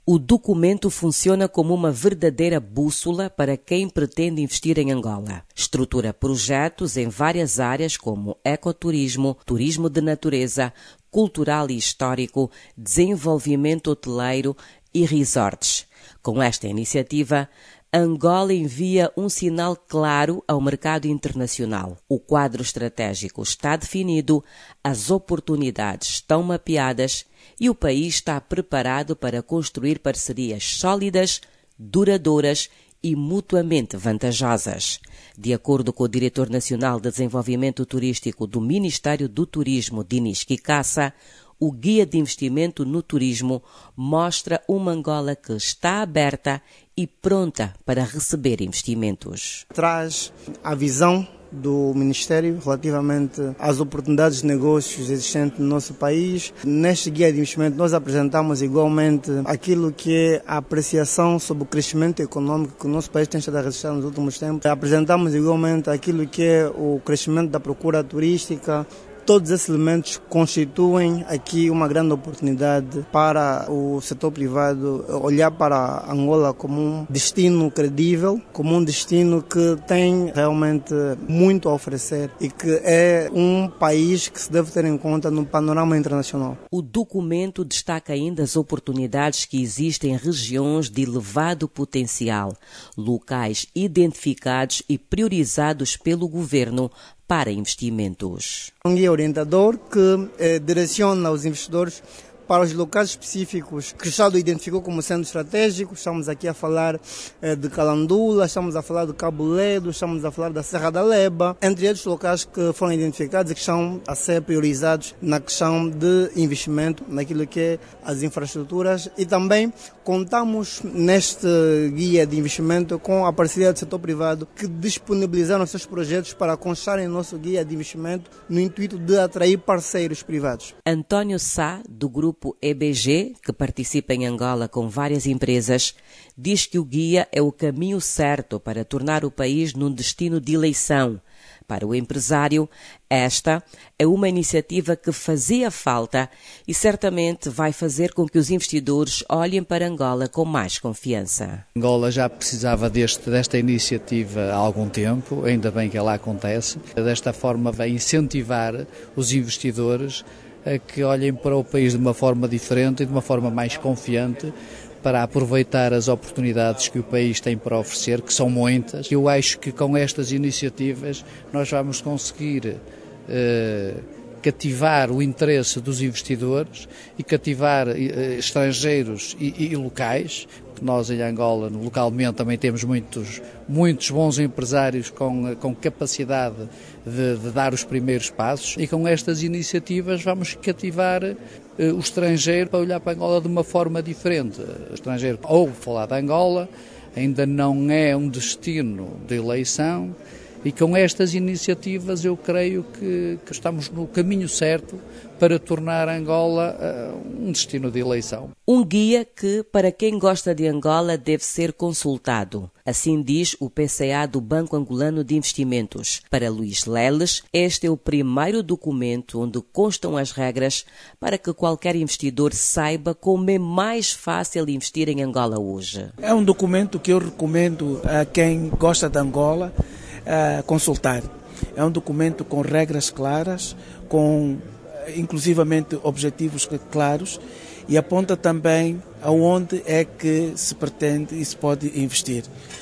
O documento funciona como uma verdadeira bússola para quem pretende investir em Angola. Estrutura projetos em várias áreas como ecoturismo, turismo de natureza, cultural e histórico, desenvolvimento hoteleiro e resorts. Com esta iniciativa, Angola envia um sinal claro ao mercado internacional. O quadro estratégico está definido, as oportunidades estão mapeadas e o país está preparado para construir parcerias sólidas, duradouras e mutuamente vantajosas. De acordo com o Diretor Nacional de Desenvolvimento Turístico do Ministério do Turismo, Dinis Kikassa, o Guia de Investimento no Turismo mostra uma Angola que está aberta e pronta para receber investimentos. Traz a visão do Ministério relativamente às oportunidades de negócios existentes no nosso país. Neste guia de investimento nós apresentamos igualmente aquilo que é a apreciação sobre o crescimento econômico que o nosso país tem estado a registrar nos últimos tempos. Apresentamos igualmente aquilo que é o crescimento da procura turística. Todos esses elementos constituem aqui uma grande oportunidade para o setor privado olhar para Angola como um destino credível, como um destino que tem realmente muito a oferecer e que é um país que se deve ter em conta no panorama internacional. O documento destaca ainda as oportunidades que existem em regiões de elevado potencial, locais identificados e priorizados pelo governo para investimentos. Um guia orientador que direciona os investidores para os locais específicos que o Estado identificou como sendo estratégicos. Estamos aqui a falar de Calandula, estamos a falar de Cabo Ledo, estamos a falar da Serra da Leba, entre outros locais que foram identificados e que estão a ser priorizados na questão de investimento, naquilo que é as infraestruturas. E também contamos neste guia de investimento com a parceria do setor privado que disponibilizaram seus projetos para constarem no nosso guia de investimento no intuito de atrair parceiros privados. António Sá, do grupo EBG, que participa em Angola com várias empresas, diz que o guia é o caminho certo para tornar o país num destino de eleição. Para o empresário, esta é uma iniciativa que fazia falta e certamente vai fazer com que os investidores olhem para Angola com mais confiança. Angola já precisava desta iniciativa há algum tempo, ainda bem que ela acontece. Desta forma vai incentivar os investidores a que olhem para o país de uma forma diferente e de uma forma mais confiante para aproveitar as oportunidades que o país tem para oferecer, que são muitas. Eu acho que com estas iniciativas nós vamos conseguir cativar o interesse dos investidores e cativar estrangeiros e locais. Nós em Angola, localmente, também temos muitos bons empresários com capacidade de dar os primeiros passos e com estas iniciativas vamos cativar o estrangeiro para olhar para Angola de uma forma diferente. O estrangeiro ouve falar de Angola, ainda não é um destino de eleição e com estas iniciativas eu creio que estamos no caminho certo para tornar Angola um destino de eleição. Um guia que, para quem gosta de Angola, deve ser consultado. Assim diz o PCA do Banco Angolano de Investimentos. Para Luís Leles, este é o primeiro documento onde constam as regras para que qualquer investidor saiba como é mais fácil investir em Angola hoje. É um documento que eu recomendo a quem gosta de Angola consultar. É um documento com regras claras, com inclusivamente objetivos claros e aponta também aonde é que se pretende e se pode investir.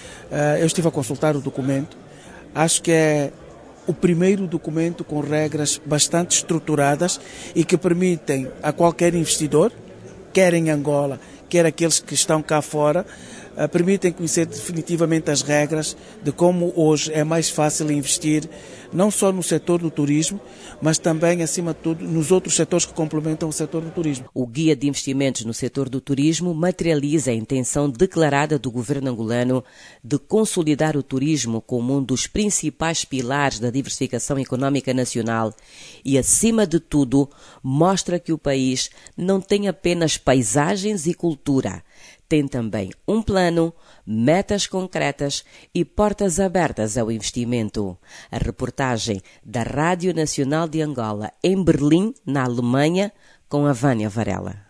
Eu estive a consultar o documento, acho que é o primeiro documento com regras bastante estruturadas e que permitem a qualquer investidor, quer em Angola, quer aqueles que estão cá fora, permitem conhecer definitivamente as regras de como hoje é mais fácil investir, não só no setor do turismo, mas também, acima de tudo, nos outros setores que complementam o setor do turismo. O Guia de Investimentos no setor do turismo materializa a intenção declarada do governo angolano de consolidar o turismo como um dos principais pilares da diversificação económica nacional e, acima de tudo, mostra que o país não tem apenas paisagens e cultura, tem também um plano, metas concretas e portas abertas ao investimento. A reportagem da Rádio Nacional de Angola em Berlim, na Alemanha, com a Vânia Varela.